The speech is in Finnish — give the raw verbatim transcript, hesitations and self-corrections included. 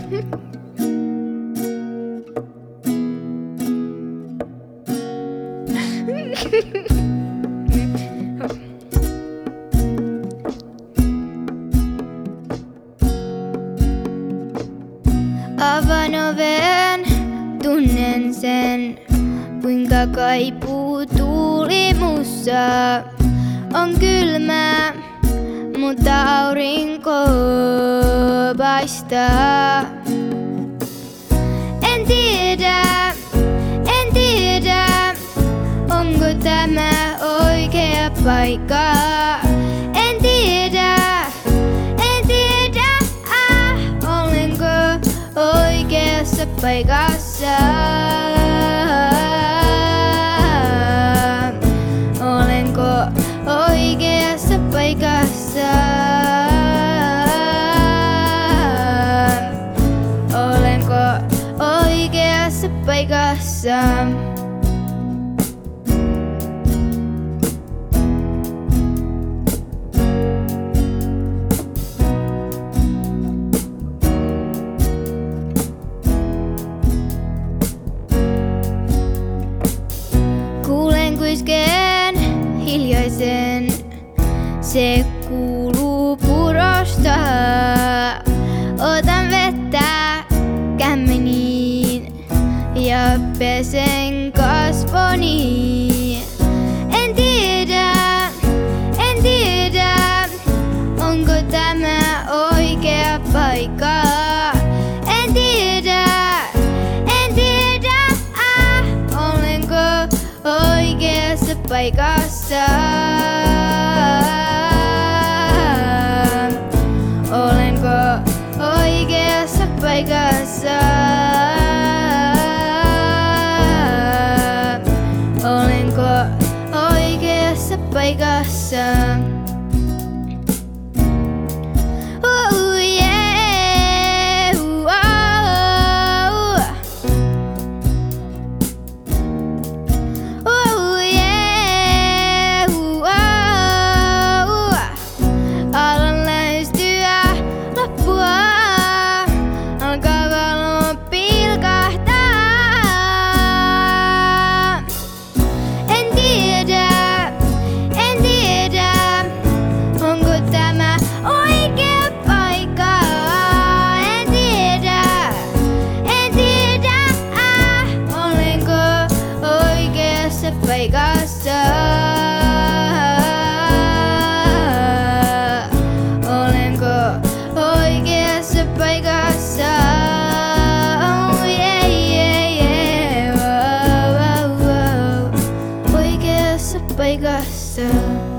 Avaan oven, tunnen sen, kuinka kaipuu tuuli mussa. On kylmä, mutta aurinko paistaa. En tiedä, en tiedä, onko tämä oikea paikka. En tiedä, en tiedä, ah, olenko oikeassa paikassa. Olenko oikeassa paikassa? Olenko oikeassa paikassa? Kuulen kuiskeen hiljaisen, se kuuluu purosta. Otan vettä kämmeniin ja pesen kasvoni. En tiedä, en tiedä, onko tämä oikea paikka. En tiedä, en tiedä, ah, olenko oikeassa paikassa. Olenko oikeassa paikassa? Olenko oikeassa paikassa? Oh yeah, oh. Oh yeah, oh. Alan lähestyä loppua, alkaa valo pilkahtaa. En tiedä, en tiedä, onko tämä oikea paikka. En tiedä, en tiedä, ah, olenko oikeassa paikassa. Olenko oikeassa paikassa? Oh yeah, yeah, yeah, wow, wow, wow. Oikeassa paikassa.